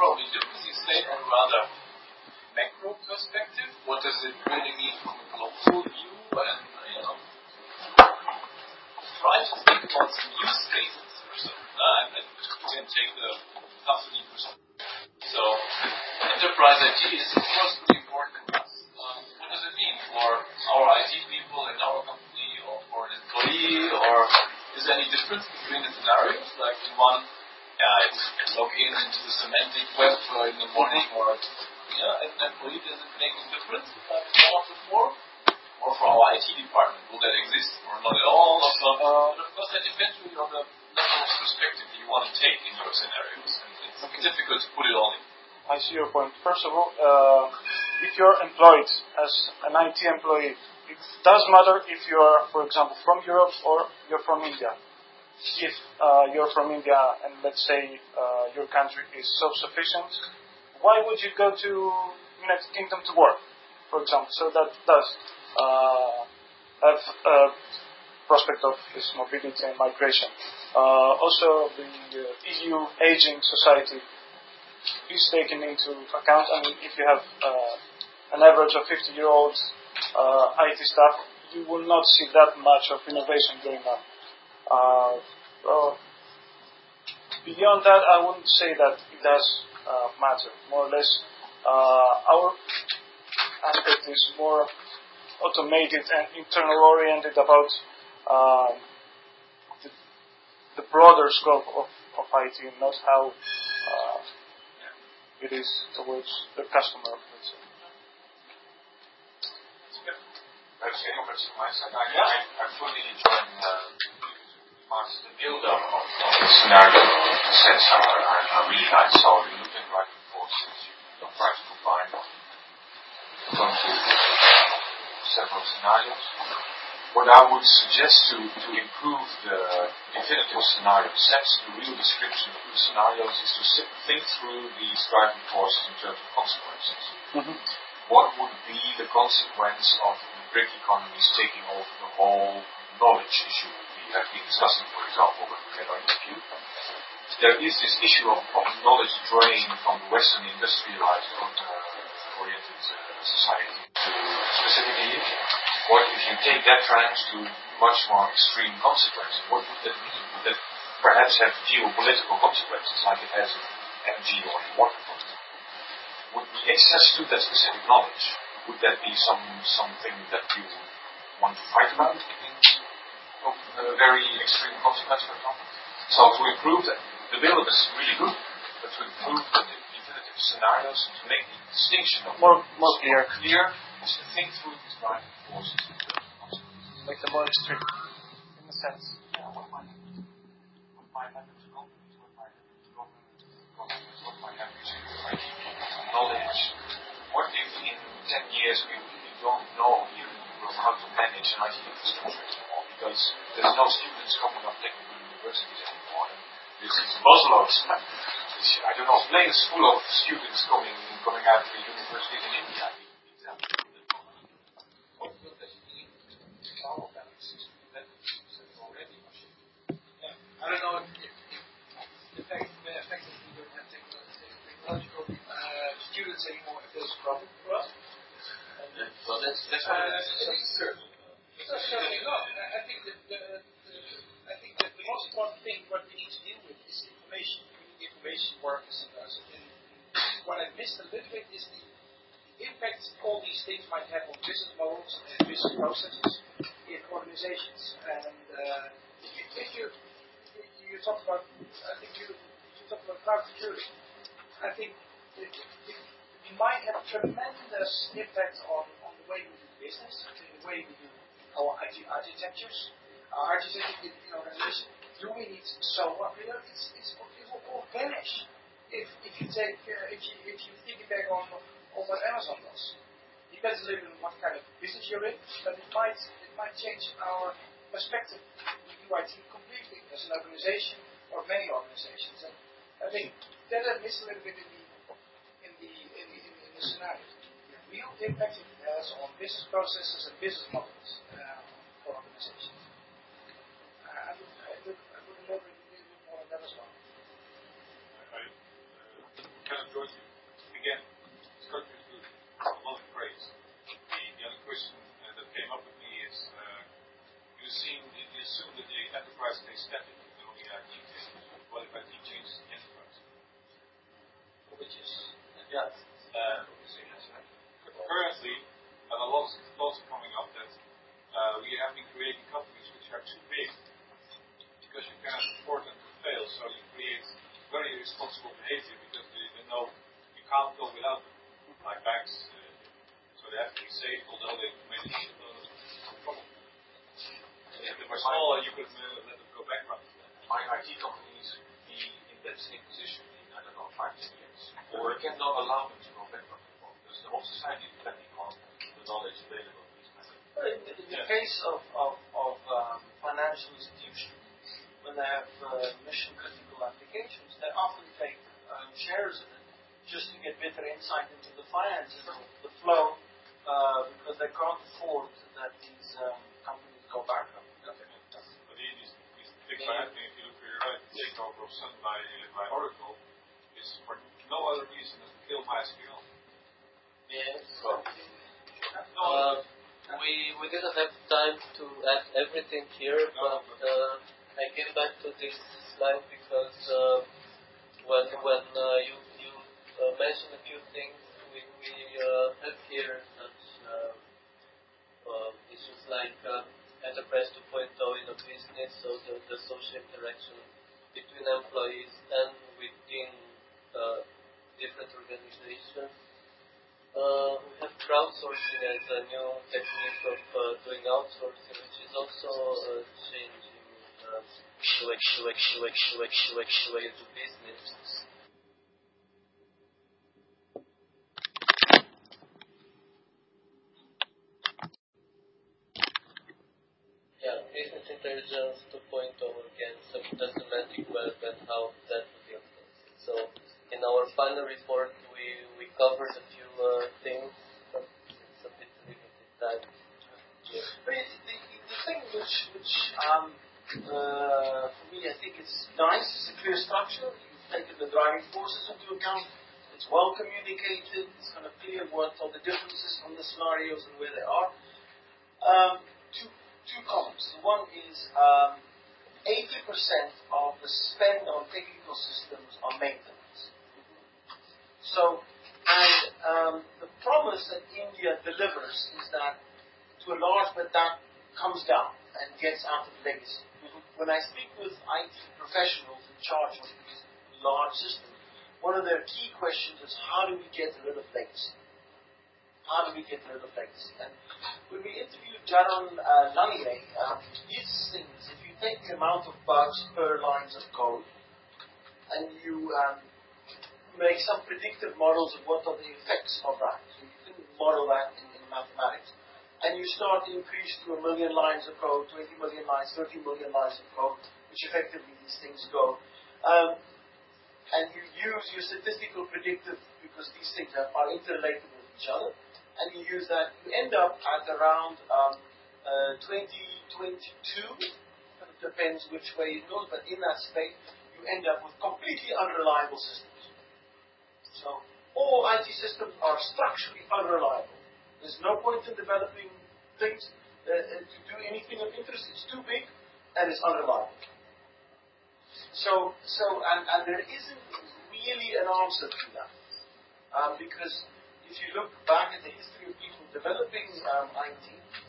probably different these days on rather macro perspective. What does it really mean from a global view? And try to think about some use cases or something. And we can take the company perspective. So enterprise IT is of course really important to us. What does it mean for our IT people in our company, or for an employee, or is there any difference between the scenarios? Like in one, it's log into the semantic web in the morning, or as an employee, does it make a difference if I'm involved before? Or for our IT department, will that exist or not at all? But of course, that depends really on the level of perspective you want to take in your scenarios. And it's difficult to put it all in. I see your point. First of all, if you're employed as an IT employee, it does matter if you're, for example, from Europe or you're from India. If you're from India and let's say your country is self-sufficient, why would you go to United Kingdom to work, for example? So that does have a prospect of this mobility and migration. Also, the EU aging society is taken into account. I mean, if you have an average of 50-year-old IT staff, you will not see that much of innovation going on. Beyond that, I wouldn't say that it does matter. More or less, our aspect is more automated and internal-oriented about the broader scope of IT, not how it is towards the customer. Perhaps any comments from my side? I fully join the build-up of the scenario sets are really nice. So we're looking like reports that you try to combine going through several scenarios. What I would suggest to improve the definitive scenario sets, the real description of the scenarios, is to think through these driving forces in terms of consequences. Mm-hmm. What would be the consequence of the BRIC economies taking over the whole knowledge issue we have been discussing, for example, when we had our interview? There is this issue of knowledge drain from the Western industrialized oriented society to specifically what if you take that trend to much more extreme consequences? What would that mean? Would that perhaps have geopolitical consequences like it has in energy or in water? Would the access to that specific knowledge, would that be something that you want to fight about of very extreme consequence, for example? So to improve that, the build is really good, but to improve the definitive scenarios, to make the distinction of more clear, is to think through these driving forces. Make them more extreme, in a sense. Yeah, what might happen to companies, what might happen to governments, what might happen to IT knowledge. What if in 10 years we really don't know here in Europe how to manage an IT infrastructure anymore, because there's no students coming up technical universities anymore. This is busloads. I don't know, planes full of students coming out of the universities in India. What will that mean to power balances? That is already machine. I don't know if the fact that we don't have technological students anymore, if there's a problem for us. Well, that's certainly not. I think that the most important thing what we need to deal with is information. Information work is and what I missed a little bit is the impact all these things might have on business models and business processes in organizations. And if you talk about, I think you talk about cloud security. I think it might have tremendous impact on the way we do business, the way we do our IT architectures, our architecture in organization. Do we need so what? It will all vanish if you think back on what Amazon does. Depends a little bit on what kind of business you're in, but it might change our perspective. We do IT completely as an organization or many organizations. And I think that I missed a little bit in the scenario. The real impact it has on business processes and business models for organizations. I would elaborate a little bit more on that as well. I can going to, again, it's going to include a lot of praise. The other question that came up with me is, you assume that the enterprise stays static, and only IT changes. What if IT changes the enterprise? Which is, currently, a lot of thoughts are coming up that we have been creating companies which are too big because you cannot afford them to fail, so you create very irresponsible behavior because they know you can't go without them, like banks. So they have to be safe, although they made a shitload of trouble. And if they were smaller, you could let them go bankrupt. My IT companies be in that same position in, I don't know, 5-10 years. Or we cannot allow them to go bankrupt anymore, because the whole society is depending on the knowledge available in these methods. in the case of financial institutions, when they have mission critical applications, they often take shares in it just to get better insight into the finances of the flow, because they can't afford that these companies go bankrupt. But these big financing, if you look for your right, the takeover of Sun by Oracle is for no other reason than to kill MySQL. Yes. No. We didn't have time to add everything here, but I came back to this slide because when you mentioned a few things, we have here such issues like Enterprise 2.0 in a business, so the social interaction between employees and within different organizations. We have crowdsourcing as a new technique of doing outsourcing, which is also changing the way you do business. Yeah, business intelligence 2.0 again, so the semantic web and how that will be. So in our final report, we covered a few things, but it's a bit limited time. Yeah. But the thing which for me, I think it's nice, it's a clear structure. You've taken the driving forces into account. It's well communicated. It's kind of clear what are the differences from the scenarios and where they are. Two comments. The one is 80% of the spend on technical systems are maintenance. So, and the promise that India delivers is that, to a large extent, that comes down and gets out of legacy. When I speak with IT professionals in charge of these large systems, one of their key questions is, how do we get rid of legacy? How do we get rid of legacy? And when we interviewed Jaron Nanier, his things, if you take the amount of bugs per lines of code, and you make some predictive models of what are the effects of that, so you can model that in mathematics, and you start to increase to 1 million lines of code, 20 million lines, 30 million lines of code, which effectively these things go. And you use your statistical predictive, because these things are interrelated with each other, and you use that, you end up at around 2022, it depends which way it goes, but in that space, you end up with completely unreliable systems. So, all IT systems are structurally unreliable. There's no point in developing things to do anything of interest. It's too big and it's unreliable. And there isn't really an answer to that. Because if you look back at the history of people developing IT,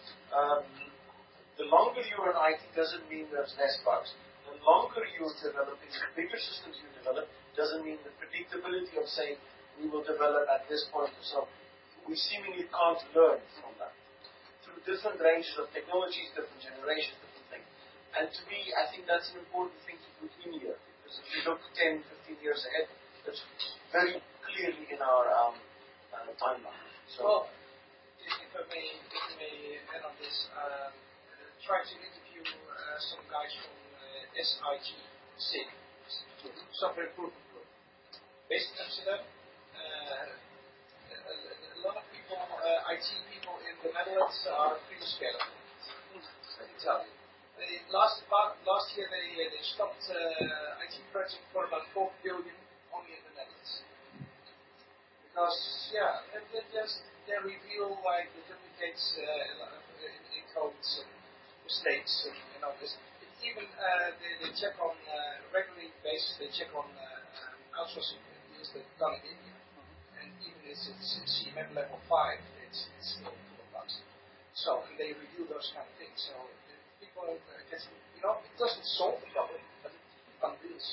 the longer you're in IT doesn't mean there's less bugs. The longer you're developing, the bigger systems you develop, doesn't mean the predictability of saying we will develop at this point or so. We seemingly can't learn from that. Through different ranges of technologies, different generations, different things. And to me, I think that's an important thing to put in here. Because if you look 10, 15 years ahead, that's very clearly in our timeline. So, if I may add on this, try to interview some guys from SIG, Software Improvement Group, based in Amsterdam. A lot of people, IT people in the Netherlands are pretty scared of it. I can tell you. Last year they stopped IT project for about 4 billion only in the Netherlands. because they reveal like the duplicates in codes and mistakes and all this. It's even they check on regularly basis. They check on outsourcing deals that are done in India, and even if it's CMM level 5, it's still full of bugs. So and they review those kind of things. So people get, it doesn't solve the problem, but it unveils.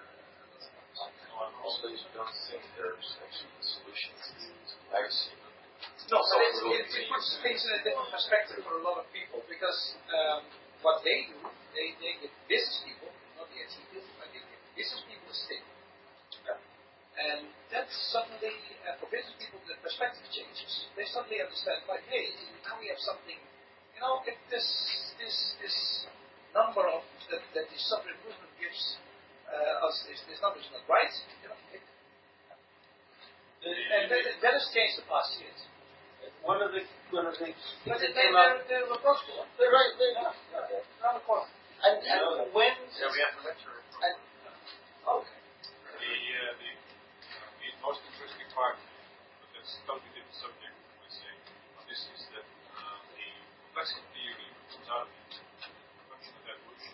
Also, you don't think there's actually solutions to legacy. No, but it puts things in a different perspective for a lot of people because what they do, they get business people, not the IT people, but they get business people to stick. And that suddenly, for business people, the perspective changes. They suddenly understand, like, hey, now we have something, if this number of that the software improvement gives us, this number is not right, and that has changed the past years. One of the but they're approachable. They're right. Around the corner. And when? Yeah, we have a lecture. Okay. The most interesting part, but that's a totally different subject, I would say, on this is that the complexity theory comes out of the functional evolution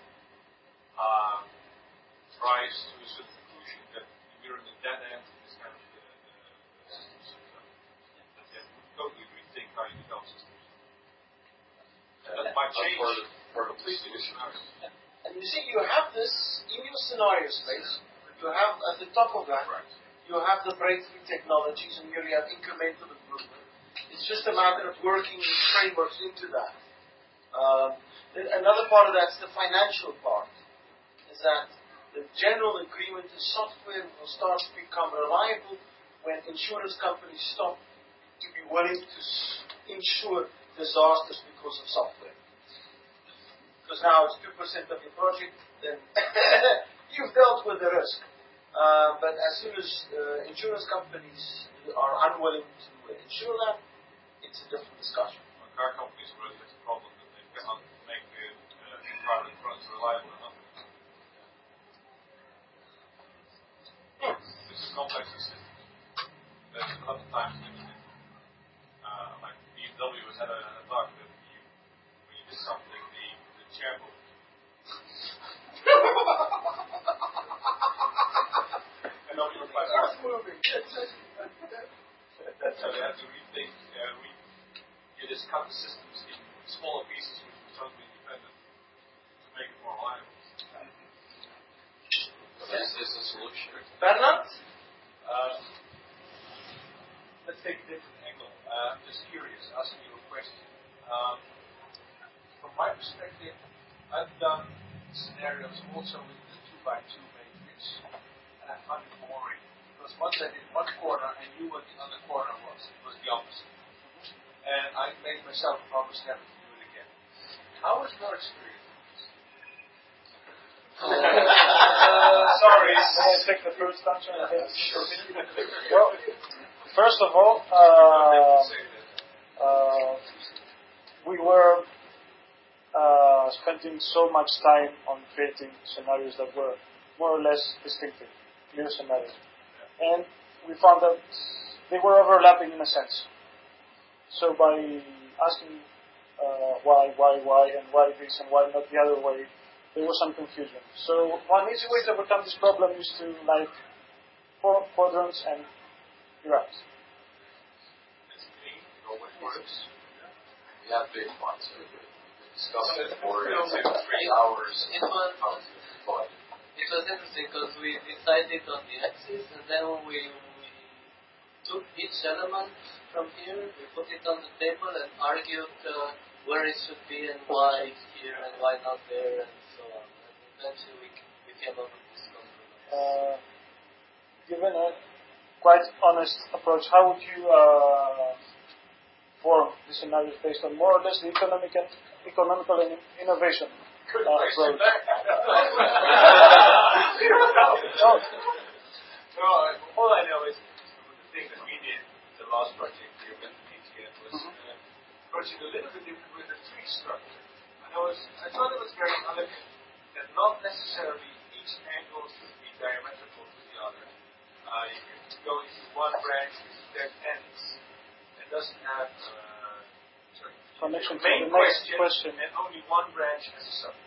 tries to a certain conclusion that we're in the dead end of this kind of systems. That you have to totally rethink how you develop systems. That might change for complete solution. And you see, you have this in your scenario space. You have at the top of that. Right. You have the breakthrough technologies, and here you have incremental improvement. It's just a matter of working frameworks into that. Another part of that's the financial part. Is that the general agreement is software will start to become reliable when insurance companies stop to be willing to insure disasters because of software. Because now it's 2% of your project, then you've dealt with the risk. But as soon as insurance companies are unwilling to insure that, it's a different discussion. Well, car companies really have a problem that they cannot make the car insurance reliable enough. This is complex system. There's a lot of times like BMW has had a talk that when you did something, the chair moved. And nobody replies. It's moving. So they have to rethink, you just cut the systems in smaller pieces which are totally independent to make it more reliable. Is this a solution? Bernard? Let's take a different angle. Just curious, asking you a question. From my perspective, I've done scenarios also with the 2x2 matrix, and I found it boring. Because once I did one corner, I knew what the other corner was. It was the opposite. And I made myself a promise never to do it again. How was your experience? Sorry. Can I take the first answer? Sure. Well, first of all, we were spending so much time on creating scenarios that were more or less distinctive, clear scenarios. And we found that they were overlapping in a sense. So by asking why, and why this, and why not the other way, there was some confusion. So one easy way to overcome this problem is to like 4 quadrants and you're out. It's clean, it always works. We have big ones. We discussed it for 3 hours. It was interesting because we decided on the axis and then we took each element from here, we put it on the table and argued where it should be and why here and why not there and so on. And eventually we came up with this compromise. Given a quite honest approach, how would you form the scenarios based on more or less the economical and innovation approach? All I know is the thing that we did the last project here with PTN was approaching a little bit different with the tree structure. I thought it was very elegant that not necessarily each angle should be diametrical to the other. You go into one branch that ends and doesn't have connection to main the next question. and only one branch has a sub.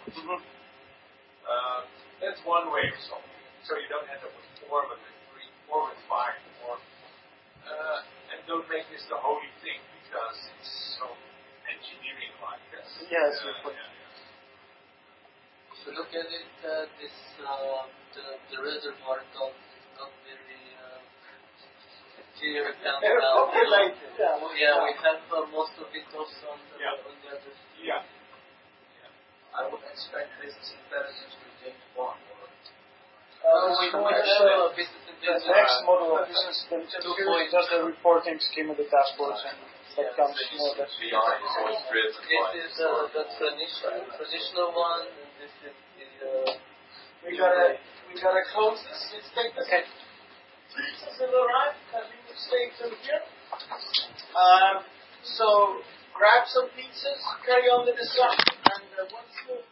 That's one way of solving it. So you don't end up with 4, but with 3, or with 5, or and don't make this the holy thing because it's so engineering-like. Yes. If you look at it, the reservoir is not very clear down. Yeah, we have most of it also on the other side. Yeah. I would expect business intelligence to take one. We have business The intelligence. next model of business intelligence does the reporting scheme of the dashboards, and that comes more or less. BI is always driven by This is the traditional one, and this is the. We gotta close this. Let's take this. Okay. Pizzas will arrive. Can we stay till here? So grab some pizzas, carry on the discussion, and once you